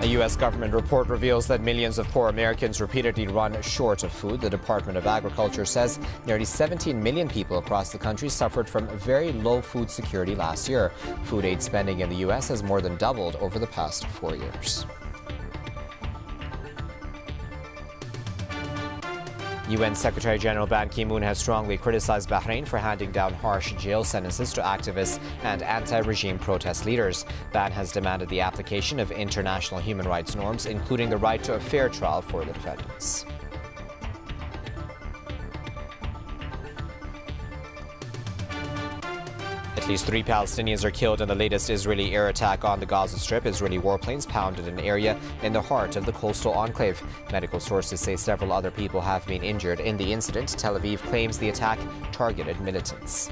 A U.S. government report reveals that millions of poor Americans repeatedly run short of food. The Department of Agriculture says nearly 17 million people across the country suffered from very low food security last year. Food aid spending in the U.S. has more than doubled over the past 4 years. UN Secretary General Ban Ki-moon has strongly criticized Bahrain for handing down harsh jail sentences to activists and anti-regime protest leaders. Ban has demanded the application of international human rights norms, including the right to a fair trial for the defendants. At least 3 Palestinians are killed in the latest Israeli air attack on the Gaza Strip. Israeli warplanes pounded an area in the heart of the coastal enclave. Medical sources say several other people have been injured in the incident. Tel Aviv claims the attack targeted militants.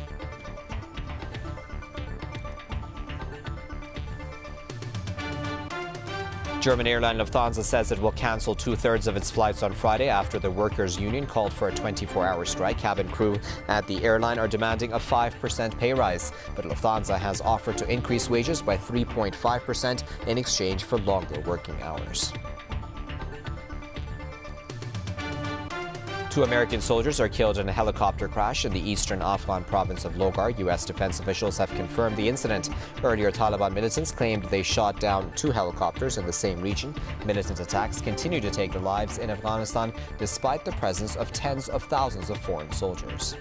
German airline Lufthansa says it will cancel 2/3 of its flights on Friday after the workers' union called for a 24-hour strike. Cabin crew at the airline are demanding a 5% pay rise, but Lufthansa has offered to increase wages by 3.5% in exchange for longer working hours. 2 American soldiers are killed in a helicopter crash in the eastern Afghan province of Logar. U.S. defense officials have confirmed the incident. Earlier, Taliban militants claimed they shot down 2 helicopters in the same region. Militant attacks continue to take the lives in Afghanistan despite the presence of tens of thousands of foreign soldiers.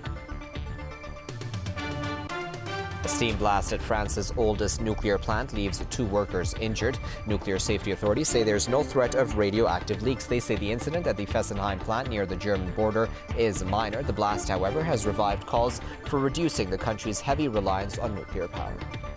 A steam blast at France's oldest nuclear plant leaves 2 workers injured. Nuclear safety authorities say there's no threat of radioactive leaks. They say the incident at the Fessenheim plant near the German border is minor. The blast, however, has revived calls for reducing the country's heavy reliance on nuclear power.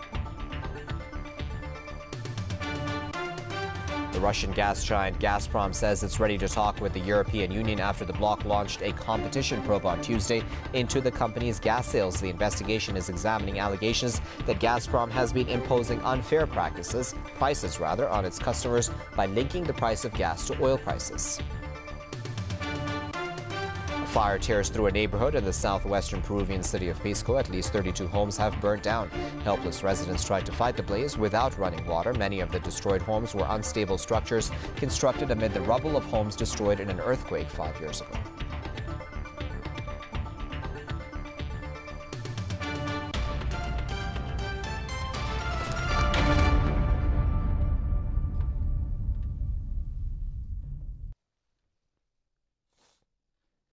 The Russian gas giant Gazprom says it's ready to talk with the European Union after the bloc launched a competition probe on Tuesday into the company's gas sales. The investigation is examining allegations that Gazprom has been imposing unfair prices on its customers by linking the price of gas to oil prices. Fire tears through a neighborhood in the southwestern Peruvian city of Pisco. At least 32 homes have burnt down. Helpless residents tried to fight the blaze without running water. Many of the destroyed homes were unstable structures constructed amid the rubble of homes destroyed in an earthquake 5 years ago.